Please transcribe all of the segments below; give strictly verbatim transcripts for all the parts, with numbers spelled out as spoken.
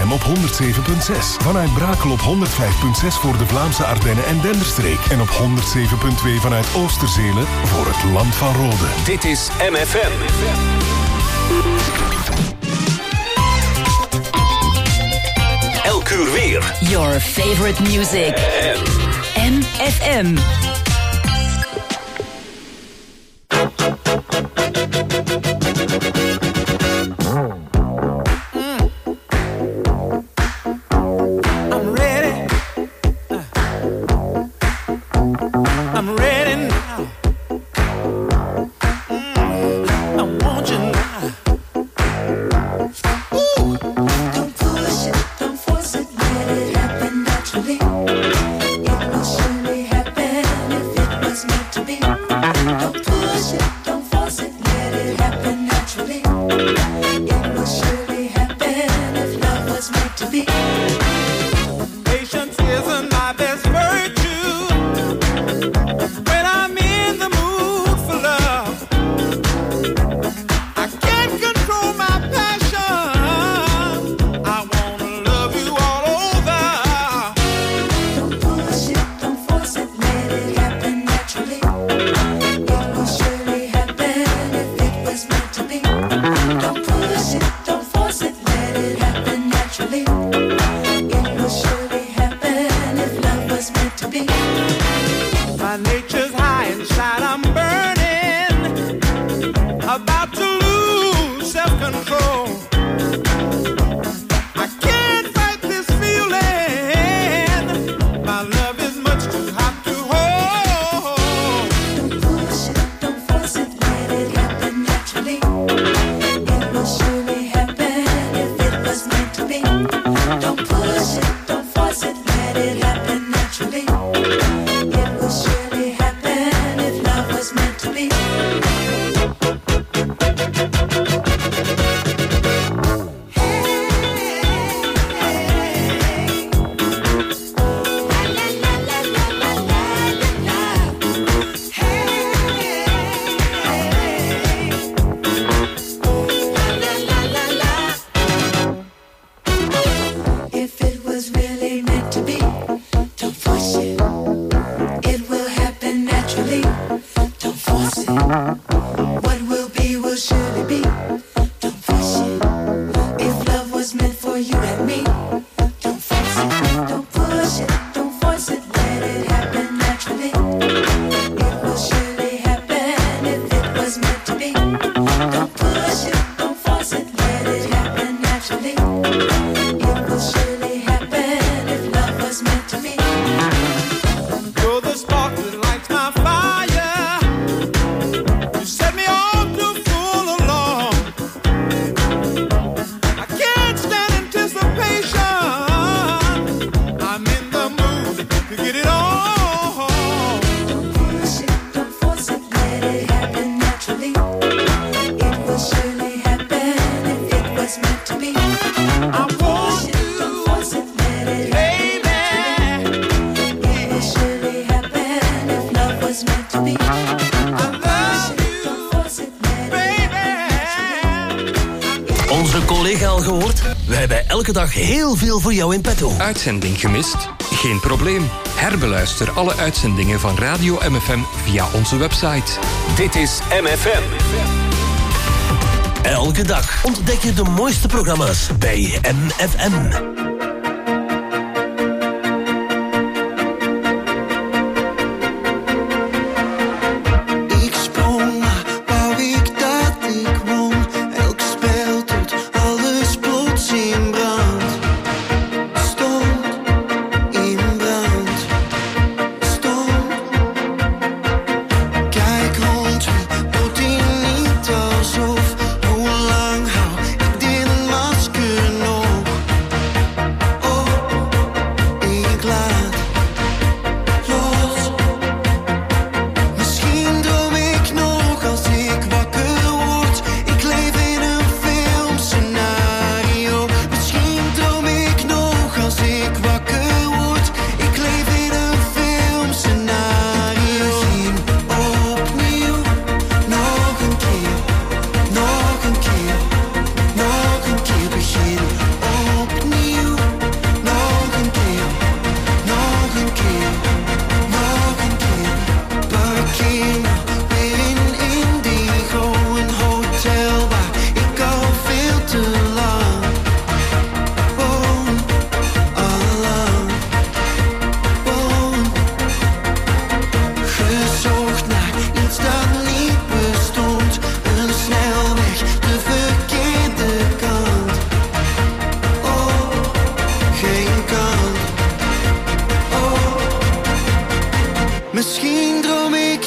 M op honderd zeven punt zes. Vanuit Brakel op honderd vijf punt zes voor de Vlaamse Ardennen en Denderstreek. En op honderd zeven punt twee vanuit Oosterzelen voor het Land van Rode. Dit is M F M. Elk uur weer. Your favorite music. M F M. Elke dag heel veel voor jou in petto. Uitzending gemist? Geen probleem. Herbeluister alle uitzendingen van Radio M F M via onze website. Dit is M F M. Elke dag ontdek je de mooiste programma's bij M F M. Hoe lang hou ik dit masker nog?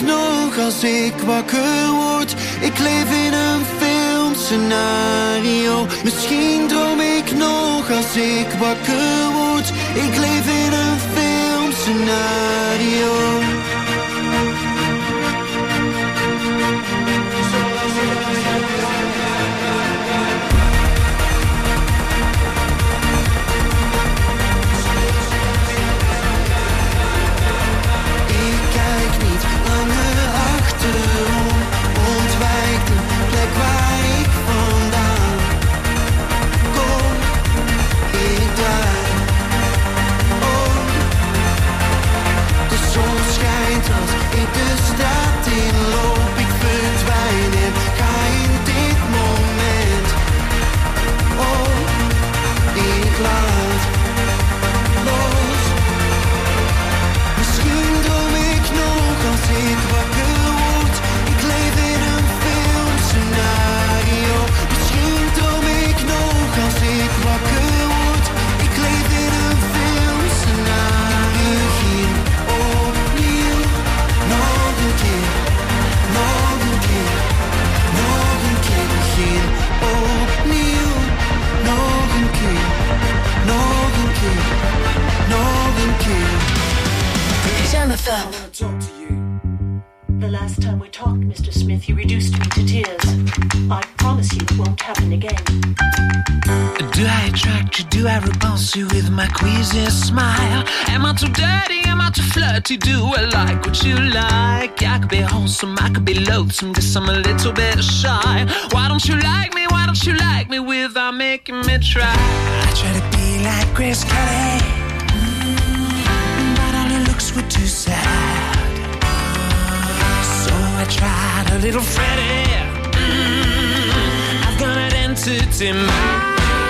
ik nog als ik wakker word. Ik leef in een filmscenario. Misschien droom ik nog als ik wakker word. Ik leef in een filmscenario. The last time we talked, Mister Smith, you reduced me to tears. I promise you it won't happen again. Do I attract you? Do I repulse you with my queasy smile? Am I too dirty? Am I too flirty? Do I like what you like? I could be wholesome, I could be loathsome, guess I'm a little bit shy. Why don't you like me? Why don't you like me without making me try? I try to be like Grace Kelly, mm, but all her looks were too sad. So I tried a little Freddie. Mm, I've got an entity mind.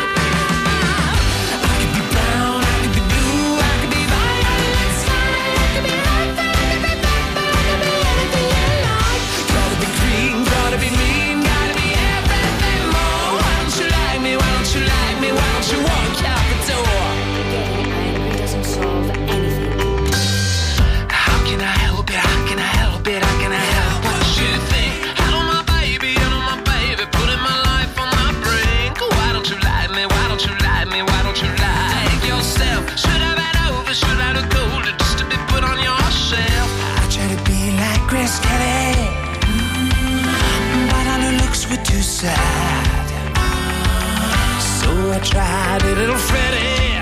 Sad. So I tried a little Freddie.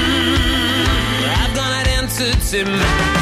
Mm, I've got an entity mind.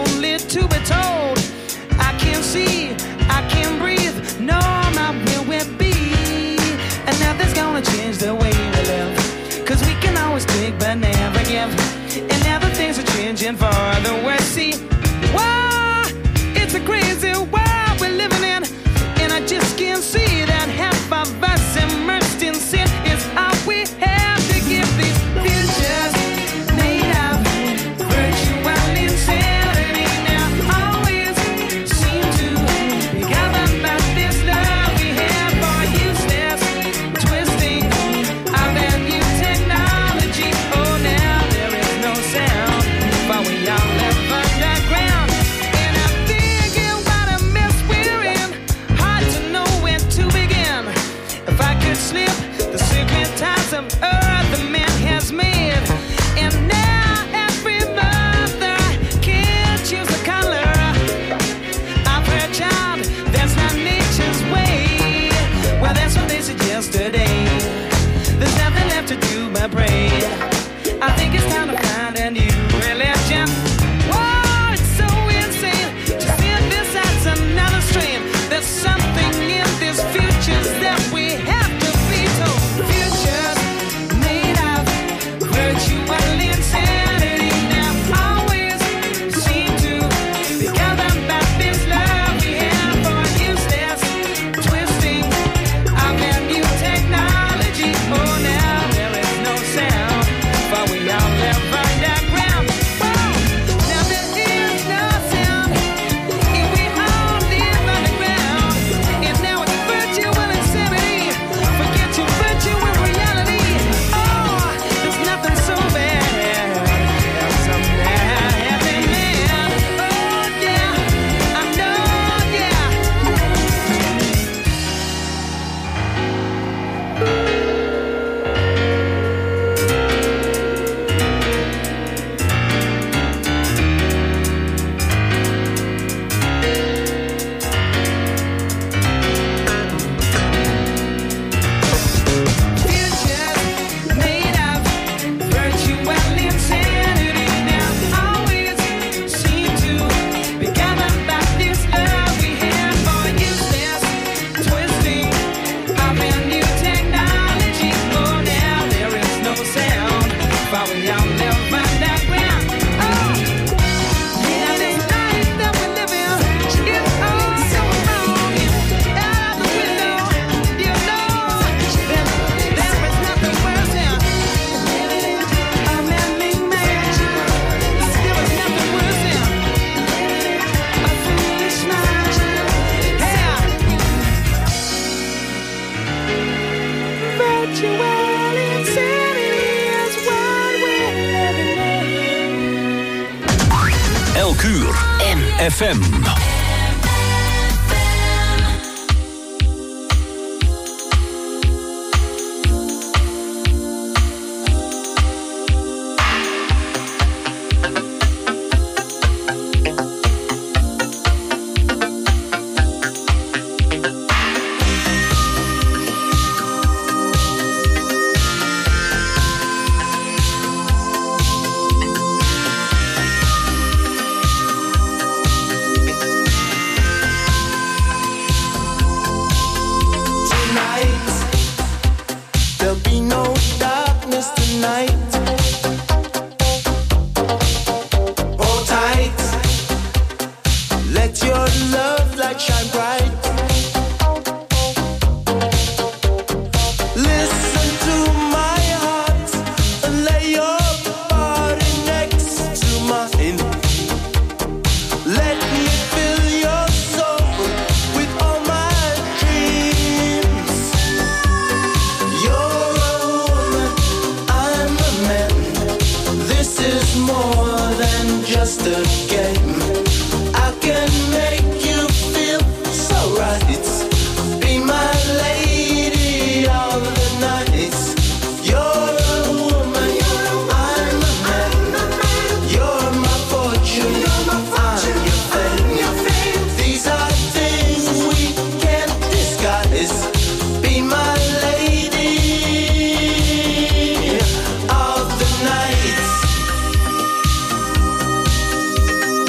I can see, I can breathe. No, my will will and for the worse. See, wow, it's a crazy world we're living in, and I just can't see that half of us immersed in sin is all we have to give these futures made of virtual insanity. Now always seem to be governed by this love we have for useless twisting of that new technology. Oh, now there is no sound, but we all live underground. And I'm thinking what a mess we're in, hard to know where to begin. If I could slip the secret ties of earth the man has made, and now every mother can't choose the color of her child. That's not nature's way. Well, that's what they said yesterday. There's nothing left to do but pray. I think it's time to find a new religion. Whoa, it's so insane to see this as another strain. There's something in this future that we have to be told. Futures made of virtual insanity now always seem to be governed by this love we have for useless twisting of their new technology. Oh, now there is no sound, but we all live underground. Whoa, now there is no sound, and we all live underground. And now it's virtual insanity. Forget your virtual reality. Oh, there's nothing so bad as some bad happening. Oh, yeah, I know, yeah. Futures made of virtual insanity now always seem to be governed by this love we have for useless twisting of their new technology. Oh, now there is no sound, but we all live underground. Oh, yeah, this life that we live in is all so wrong. Out the window, you know that there is nothing worse than a man-made man. There is nothing worse than a foolish mind. Yeah. Virtual insanity is what we're living in. Elk uur. F M. There'll be no darkness tonight. Hold tight. Let your love light shine bright. Listen to my heart and lay your body next to mine. Let me fill your soul with all my dreams. You're a woman, I'm a man. This is more than just a game. I can make you feel so right. Be my lady all the night. You're a woman, I'm a man. You're my fortune, I'm your fame. These are things we can't disguise. Be my lady of the night.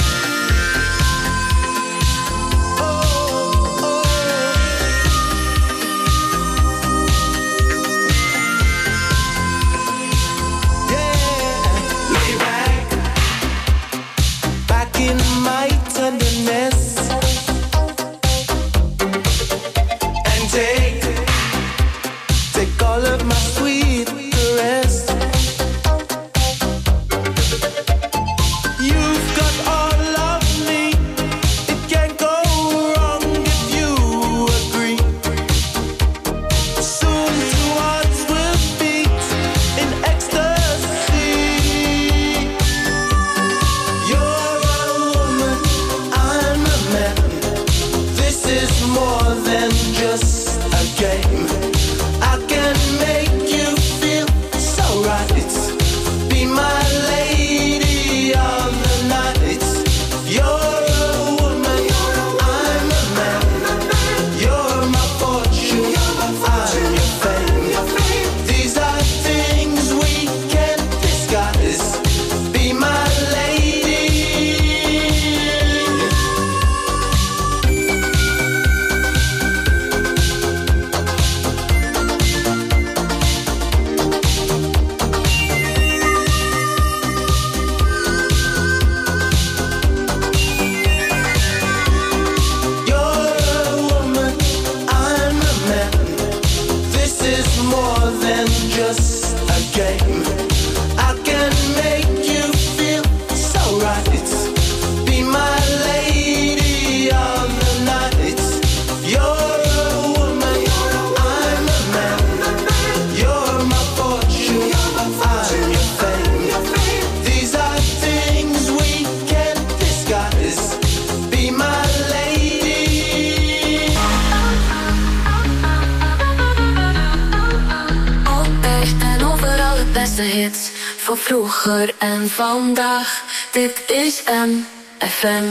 hits voor vroeger en vandaag. Dit is M F M.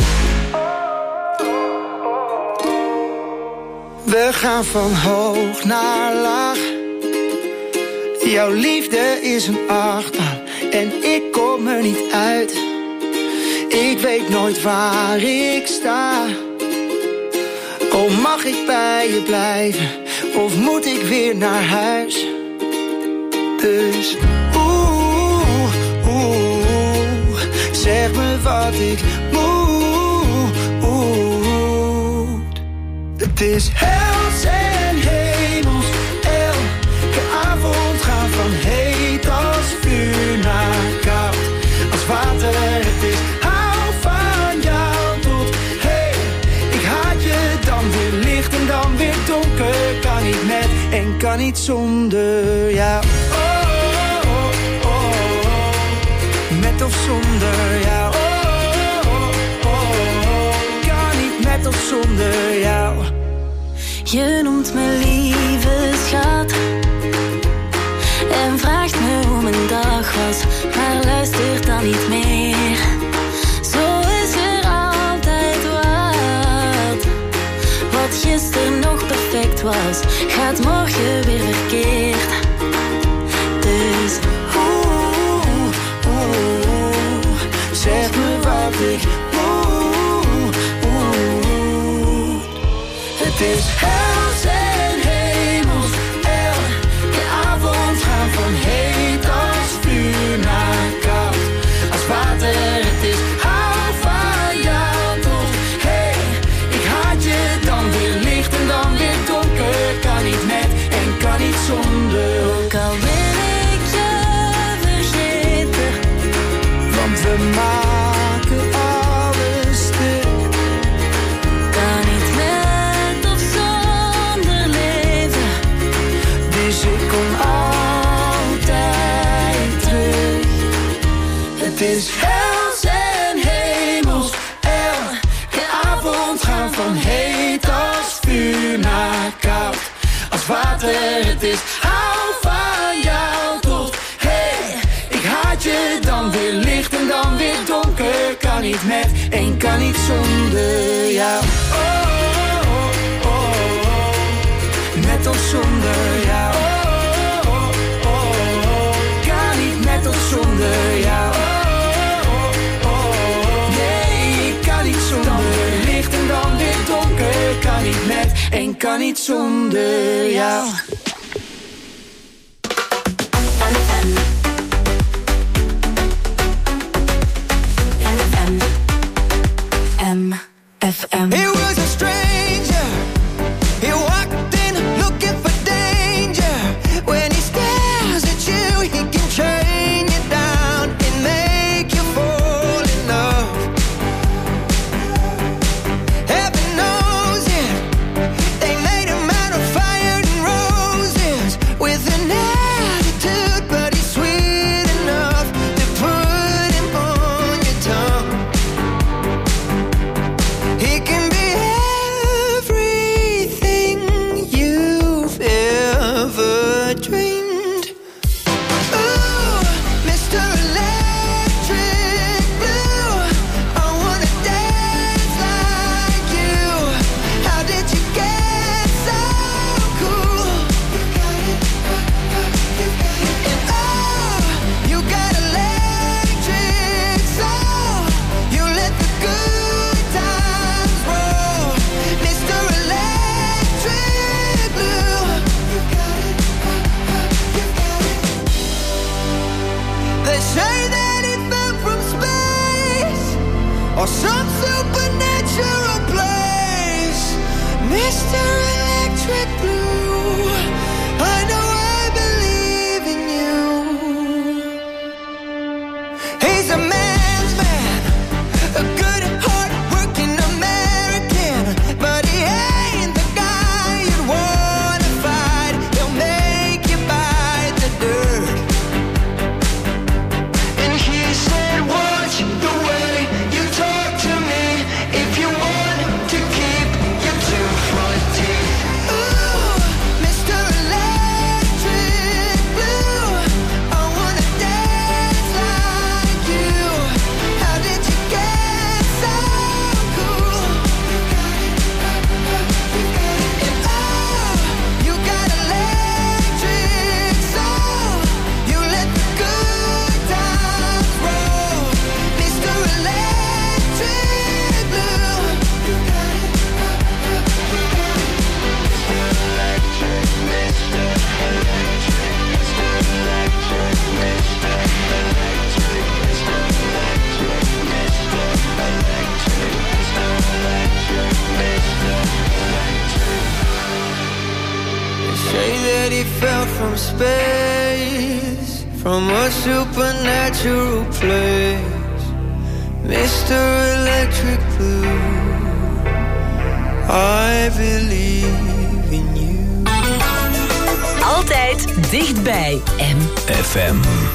We gaan van hoog naar laag. Jouw liefde is een achtbaan en ik kom er niet uit. Ik weet nooit waar ik sta. Oh, mag ik bij je blijven of moet ik weer naar huis? Dus oeh, oeh, zeg me wat ik moet. Het is hels en hemels, elke avond gaan van heet als vuur naar koud als water. Het is hou van jou tot hey, ik haat je, dan weer licht en dan weer donker. Kan niet met en kan niet zonder jou. Oh, oh, oh, oh. Met of zonder jou. Oh, oh, oh, oh. Kan niet met of zonder jou. Je noemt me lieve schat en vraagt me hoe mijn dag was, maar luistert dan niet meer. Zo is er altijd wat. Wat gisteren nog perfect was, gaat morgen weer verkeerd. Dus oeh, oeh, zeg me wat ik moet. Het is hels en hemels, elke avond gaan van heet als vuur naar koud als water. Het is hou van jou tot hey, ik haat je, dan weer licht en dan weer donker. Kan niet met en kan niet zonder. Ook al wil ik je vergeten, want we maken alles stuk. Kan niet met of zonder leven, dus ik kom altijd terug. Het is hels en hemels, elke avond gaan van heet als vuur naar koud als water. Het is hou van jou tot hey, ik haat je, dan weer licht en dan weer donker. Kan niet met en kan niet zonder jou. Oh, oh, oh, oh. Met of zonder jou. Oh, oh, oh, oh. Kan niet met of zonder jou. Oh, oh, oh. Nee, ik kan niet zonder. Dan weer licht en dan weer donker. Kan niet met en kan niet zonder jou. M F M. He was a stranger. He walked in looking for danger. When he stares at you, he can train you down and make you fall in love. Heaven knows it. They made him out of fire and roses with an attitude, but he's sweet enough to put him on your tongue. He can be everything you've ever dreamed. Ooh, Mister Electric Blue, I wanna dance like you. How did you get so cool? And oh, you got electric soul. You let the good times roll, Mister Electric Blue. They say that he fell from space or some supernatural place, Mister Electric Blue. I know I believe in you. He's a man's man, a good, hard-working American, but he ain't the guy you'd wanna fight. He'll make you bite the dirt. And he said, watch the way you talk to space, from a supernatural place. Mister Electric Blue, I believe in you. Altijd dichtbij M F M.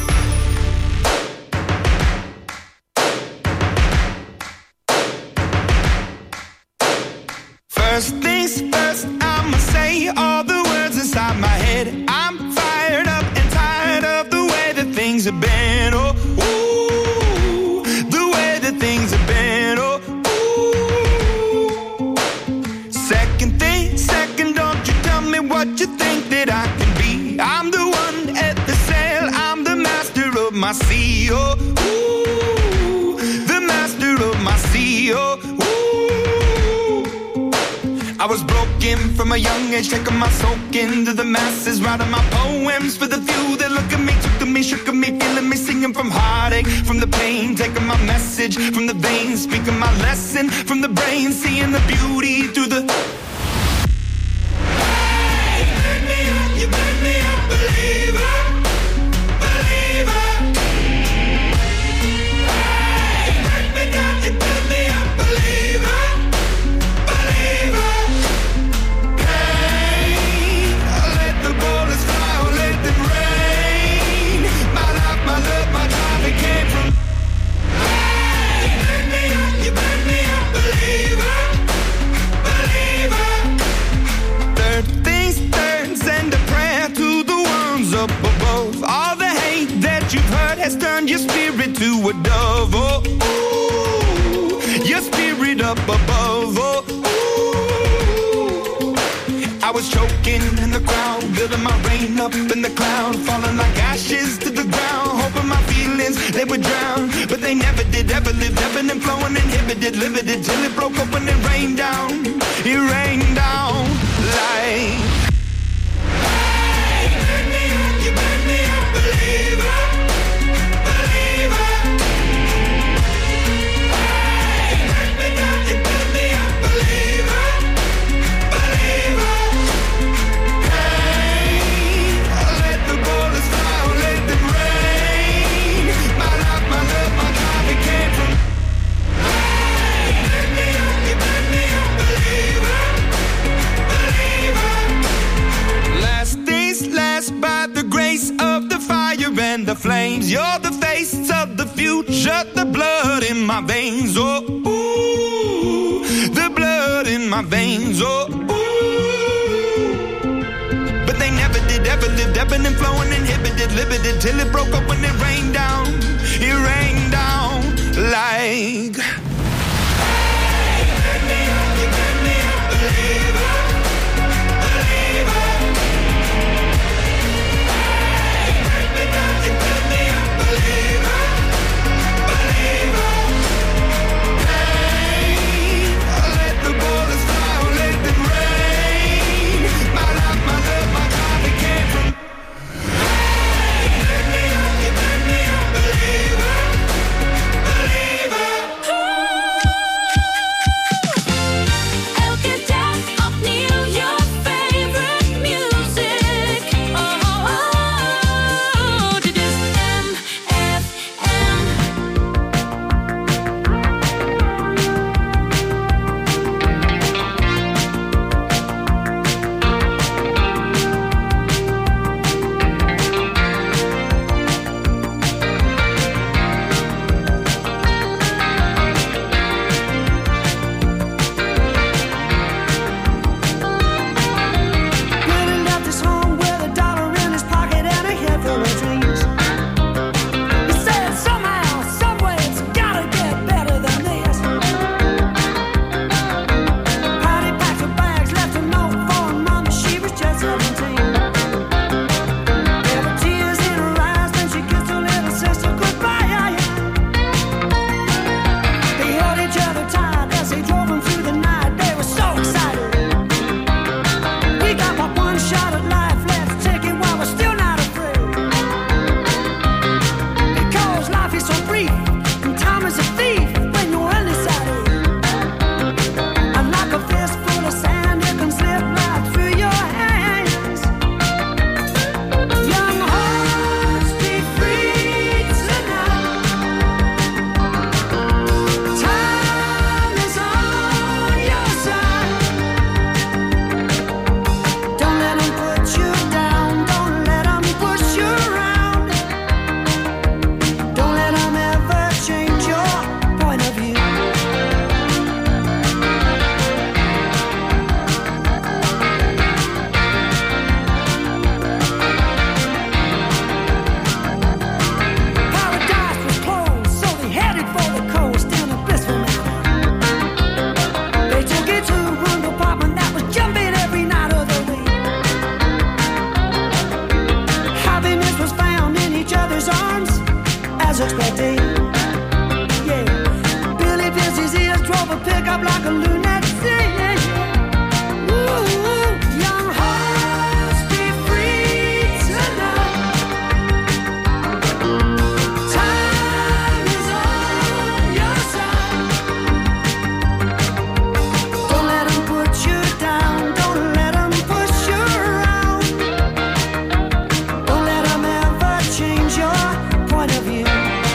First things first, I'ma say all the words inside my head. I'm fired up and tired of the way that things have been. Oh, ooh, the way that things have been. Oh, ooh. Second thing, second, don't you tell me what you think that I can be. I'm the one at the sail, I'm the master of my sea. Oh, ooh, the master of my sea. Oh, I was broken from a young age, taking my soak into the masses, writing my poems for the few that look at me, took to me, shook at me, feeling me, singing from heartache, from the pain, taking my message from the veins, speaking my lesson from the brain, seeing the beauty through the... Hey, you burn me up, you burn me up, believer, believer. Hey, you burn me down, you burn me up, believer. Has turned your spirit to a dove, oh, ooh, your spirit up above, oh, ooh. I was choking in the crowd, building my rain up in the cloud, falling like ashes to the ground, hoping my feelings, they would drown, but they never did, ever lived, ebbing and flowing, inhibited, limited, till it broke open and rained down, it rained down like... Hey, you burn me up, you burn me up, believer. And the flames, you're the face of the future, the blood in my veins, oh, ooh, the blood in my veins, oh, ooh. But they never did, ever lived, ebbing and flowing, inhibited, limited, till it broke up when it rained down, it rained down like... Hey, you burn me up, you burn me up, believer, believer. Believer, believer. up like a lunatic. Ooh, young hearts be free tonight. Time is on your side. Don't let them put you down. Don't let them push you around. Don't let them ever change your point of view.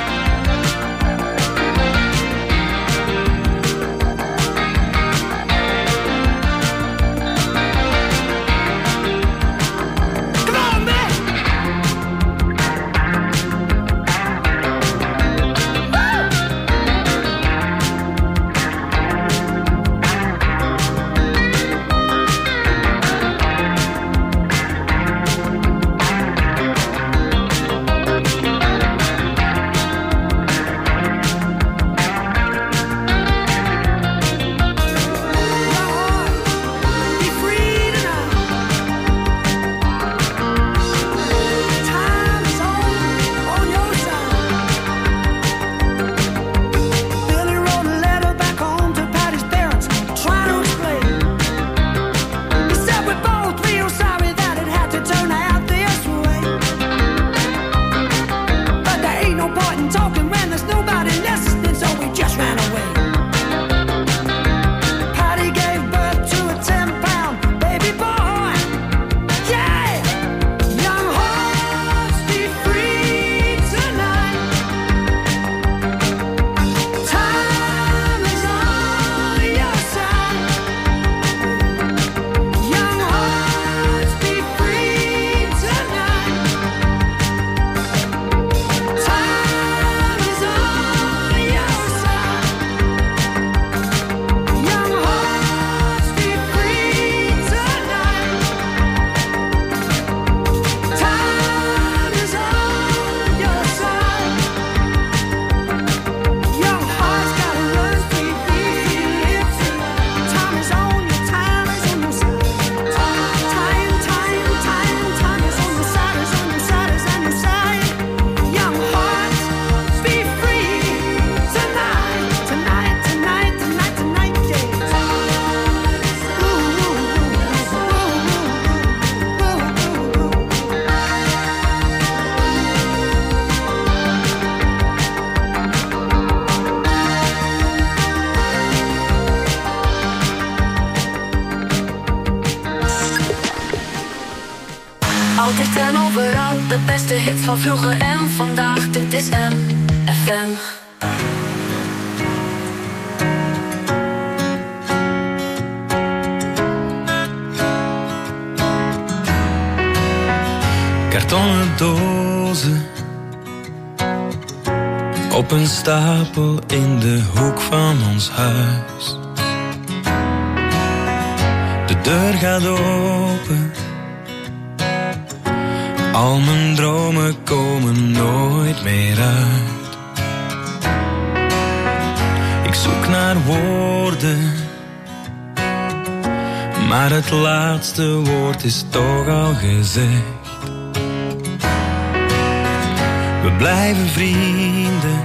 Altijd en overal, de beste hits van vroeger en vandaag. Dit is M F M. Kartonnen dozen op een stapel in de hoek van ons huis. De deur gaat open, al mijn dromen komen nooit meer uit. Ik zoek naar woorden, maar het laatste woord is toch al gezegd. We blijven vrienden,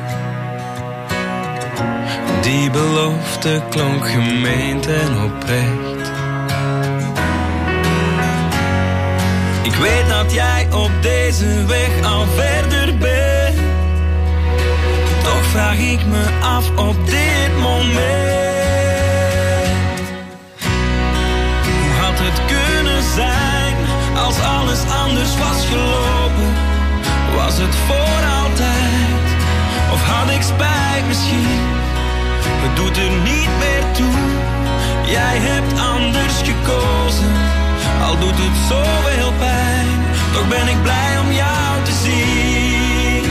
die belofte klonk gemeend en oprecht. Ik weet dat jij op deze weg al verder bent, toch vraag ik me af op dit moment. Hoe had het kunnen zijn als alles anders was gelopen? Was het voor altijd, of had ik spijt misschien? Het doet er niet meer toe, jij hebt anders gekozen. Al doet het zoveel pijn, toch ben ik blij om jou te zien.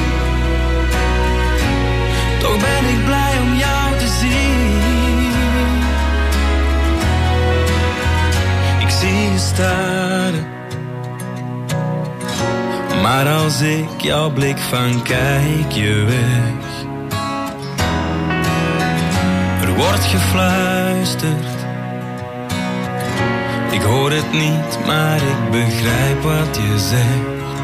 Toch ben ik blij om jou te zien. Ik zie je staren, maar als ik jouw blik vang, kijk je weg. Er wordt gefluisterd, ik hoor het niet, maar ik begrijp wat je zegt.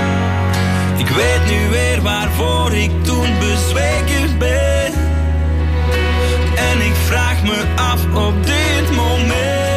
Ik weet nu weer waarvoor ik toen bezweken ben. af op dit moment.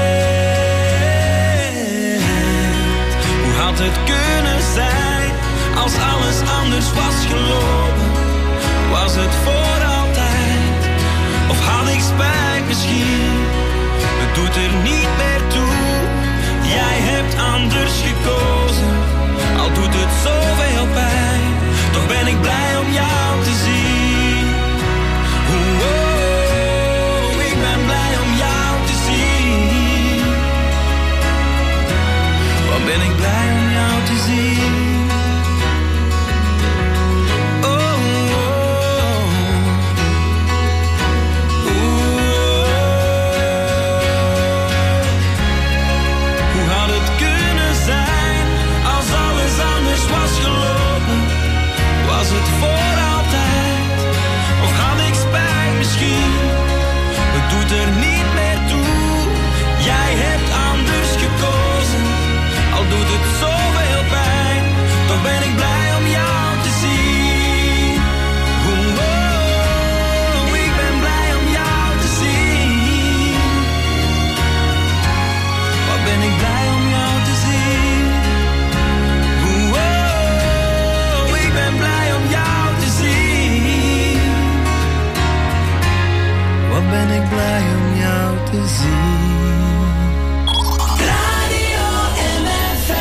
Hoe had het kunnen zijn als alles anders was gelopen? Was het voor altijd? Of had ik spijt misschien? Het doet er niet meer toe. Jij hebt anders gekozen. Al doet het zoveel pijn. Toch ben ik blij om jou te zien. Oh, oh, ik ben blij om jou te zien. Wat ben ik blij om jou te zien. Was gelopen, was het voor altijd? Of had ik spijt misschien? Het doet er niet meer toe. Jij hebt anders gekozen, al doet het zoveel pijn. Toch ben ik blij om jou te zien. Oh, oh, ik ben blij om jou te zien. Wat ben ik blij om jou te zien. Wat ben ik blij om jou te zien. Radio M F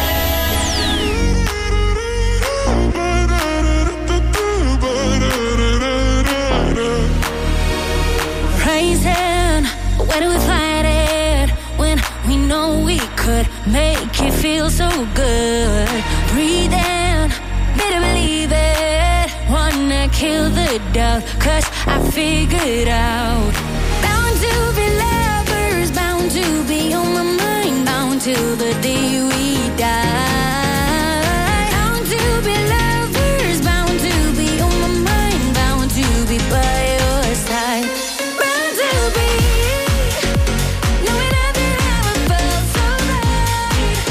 M. Raising, where do we find it? When we know we could make it feel so good. Breathing, better believe it. Wanna kill the doubt, cause I figured out. Bound to be lovers, bound to be on my mind, bound till the day we die. Bound to be lovers, bound to be on my mind, bound to be by your side. Bound to be, knowing nothing ever felt so right.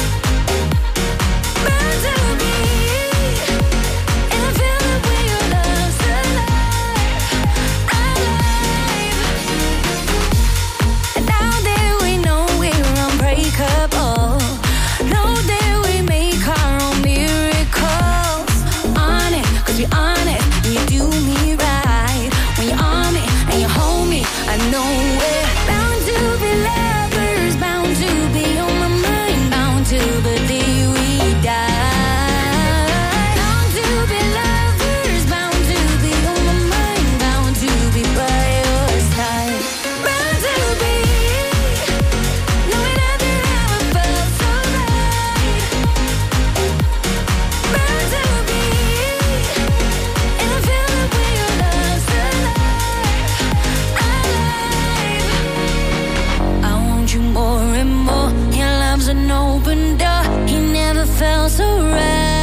Bound to be, and I feel the way your love's alive, alive. And now that we know we're unbreakable, know that we make our own miracles. On it, cause we're on it, and you do me right. When you're on me, and you hold me, I know we're bound to be lovers, bound to be on my mind, bound till the day we die. Bound to be lovers, bound to be on my mind, bound to be by your side. Bound to be, knowing nothing ever felt so right. Bound to be, and I feel the way your love's alive, alive. I want you more and more. Your love's an open door. You never felt so right.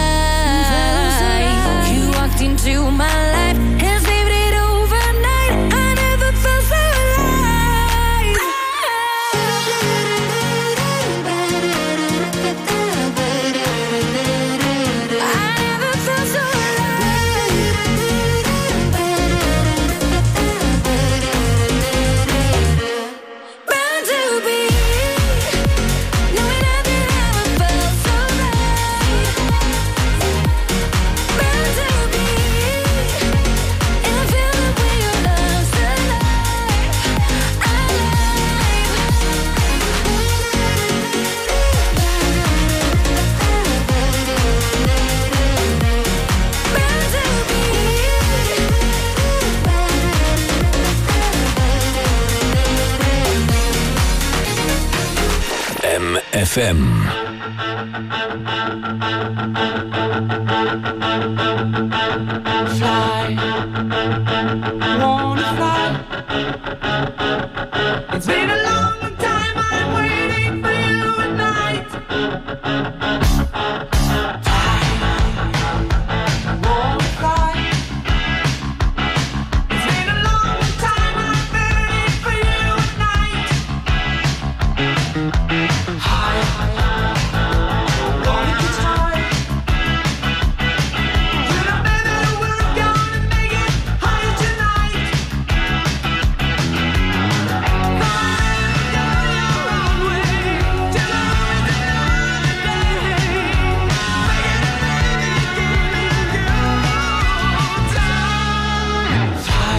You walked into my life and saved it overnight. I never felt so alive. I never felt so alive. Bound to be, knowing nothing ever felt so right. Bound to be, and I feel the way your love's alive, alive. Bound to M F M. Fly, wanna fly. It's been a long time I'm waiting for you at night. Fly, wanna fly. It's been a long time I'm waiting for you at night. High, wanna get high. Till I better we're gonna make it higher tonight. Fly.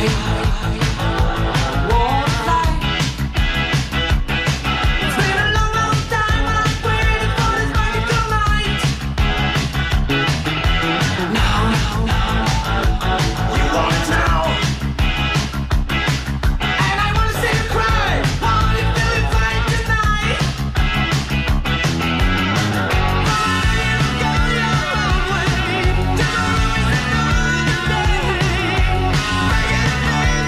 Make it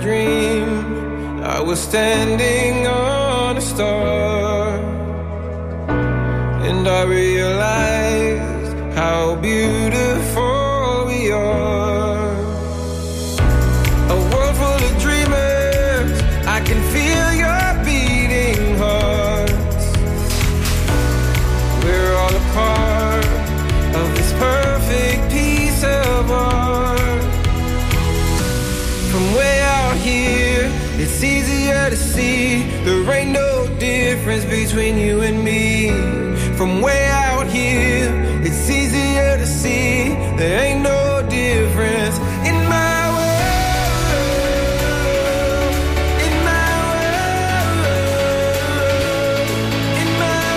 dream, I was standing on a star, and I realized how beautiful we are. A world full of dreamers, I can feel your beating hearts. We're all a part of this perfect piece of art. From way out here, it's easier to see there ain't no difference between you and me. From way out here, it's easier to see there ain't no difference in my world, in my world, in my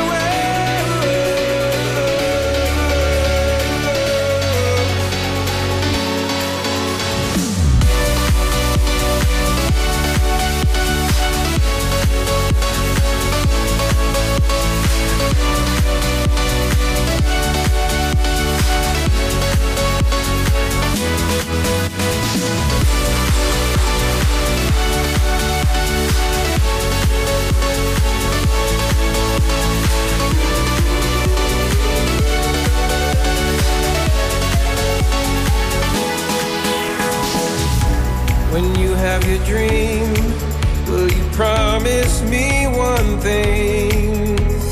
When you have your dream, will you promise me one thing?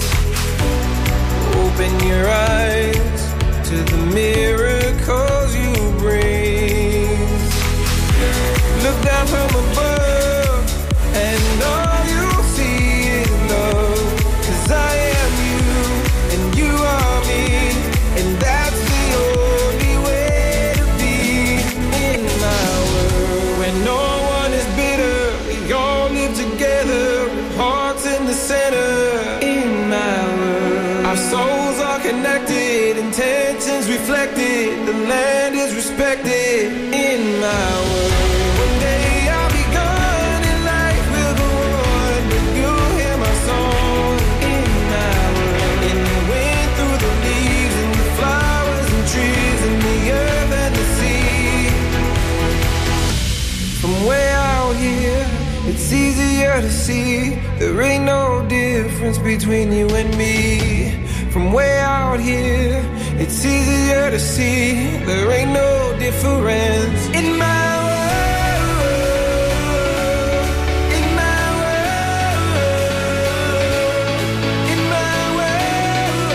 Open your eyes to the miracles you bring. Look down from above, and all you'll see is love. 'Cause I am you, and you are me, and that's the only way to be in my world. When no one is bitter, we all live together, hearts in the center. In my world, our souls are connected, intentions reflected, the land is respected. In my world, one day I'll be gone and life will go on, but you'll hear my song. In my world, in the wind, through the leaves, and the flowers and trees, and the earth and the sea. From way out here, it's easier to see there ain't no difference between you and me. From way out here, it's easier to see there ain't no difference in my world, in my world, in my world,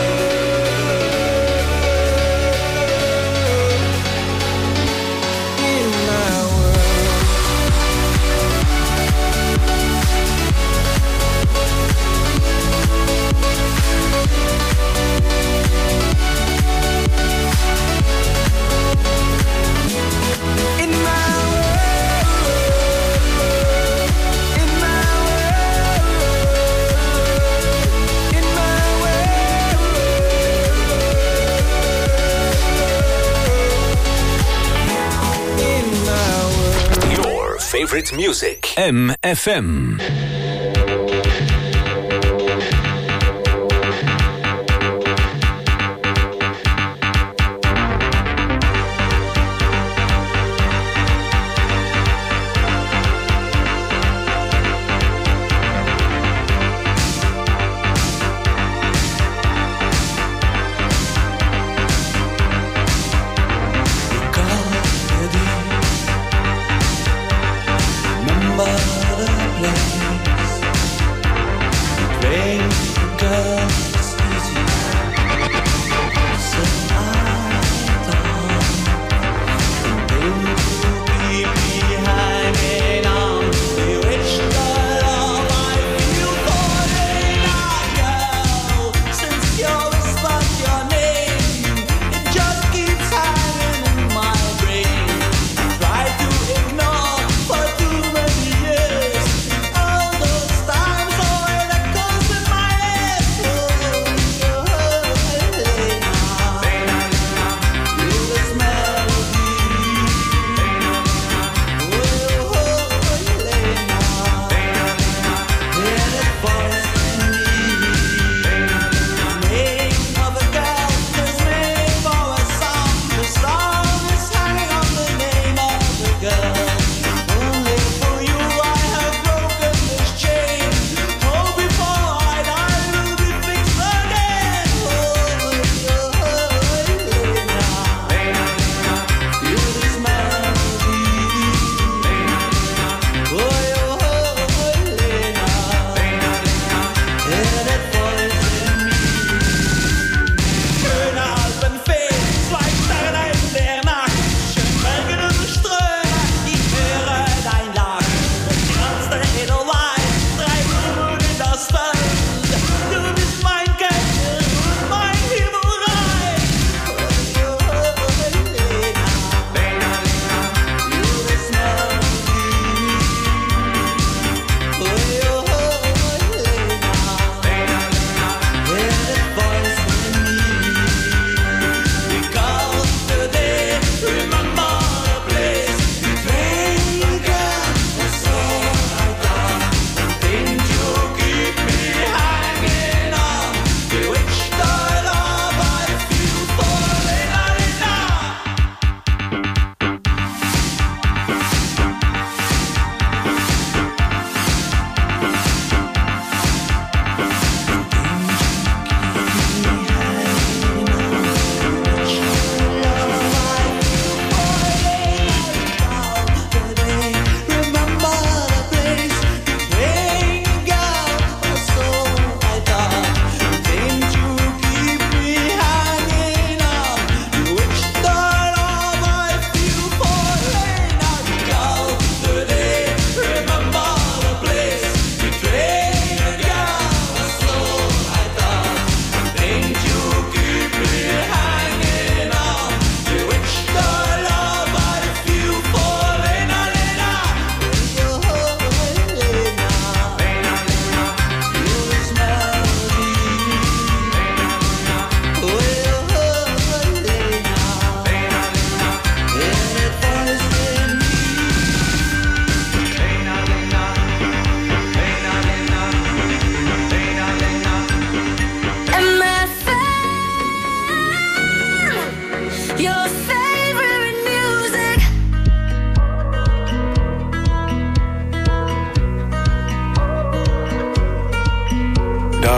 in my world. In my world, in my world, in my world, in my world. Your favorite music. M F M. Remember the place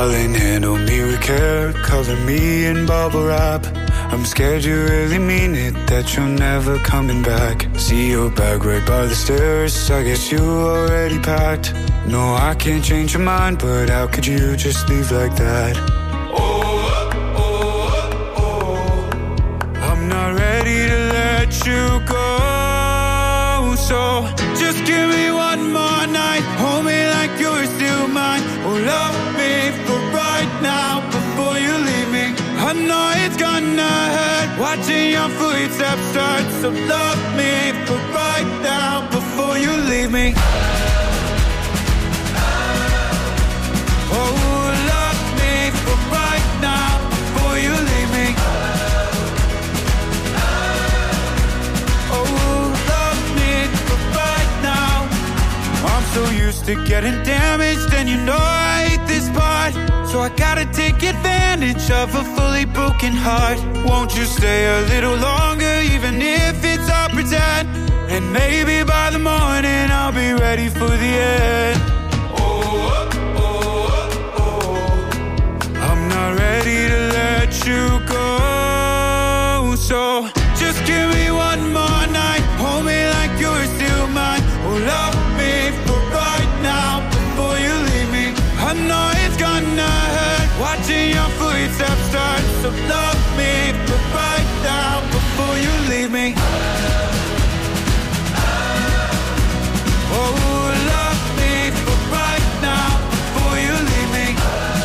Darling, handle me with care, cover me in bubble wrap. I'm scared you really mean it, that you're never coming back. See your bag right by the stairs, I guess you already packed. No, I can't change your mind, but how could you just leave like that? Oh, oh, oh, oh. I'm not ready to let you go, so just give me one more night, hold me like you're still mine. Oh, love me for right now before you leave me. I know it's gonna hurt watching your footsteps start, so love me for right now before you leave me. Oh, love me for right now before you leave me. Oh, love me for right now. I'm so used to getting damaged, and you know I hate this part, so I gotta take advantage of a fully broken heart. Won't you stay a little longer, even if it's all pretend? And maybe by the morning I'll be ready for the end. Oh, oh, oh, oh. I'm not ready to let you go, so just give me one more night, hold me like you're still mine. Oh, love me for right now before you leave me. I know it's gonna hurt watching your footsteps start, so love me for right now before you leave me. Oh, love me for right now before you leave me.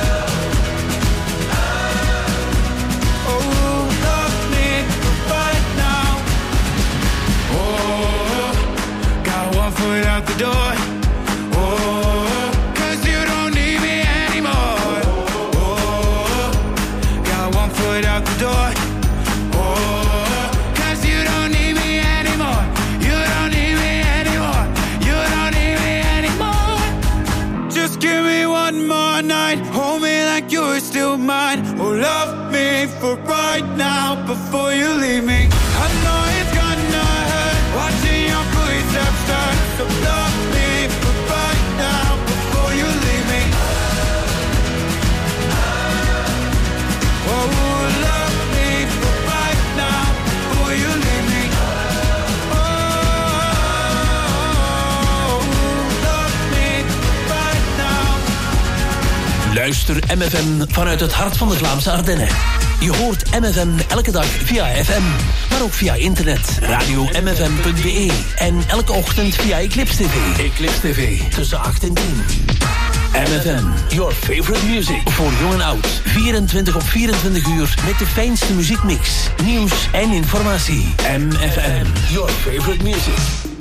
Oh, love me for right now. Oh, got one foot out the door. Oh, 'cause you don't need me anymore. Oh, got one foot out the door. Oh, 'cause you don't need me anymore. You don't need me anymore. You don't need me anymore. Just give me one more night, hold me like you're still mine. Oh, love me for right now before you leave me. I know it's gonna hurt watching your footsteps start, so love me for right now before you leave me. Oh, love me for right now before you leave me. Oh, love me for right now. Luister M F M vanuit het hart van de Vlaamse Ardennen. Je hoort M F M elke dag via F M, maar ook via internet, radio m f m punt b e en elke ochtend via Eclipse T V. Eclipse T V, tussen acht en tien. M F M, your favorite music. Voor jong en oud, vierentwintig op vierentwintig uur met de fijnste muziekmix, nieuws en informatie. M F M, your favorite music.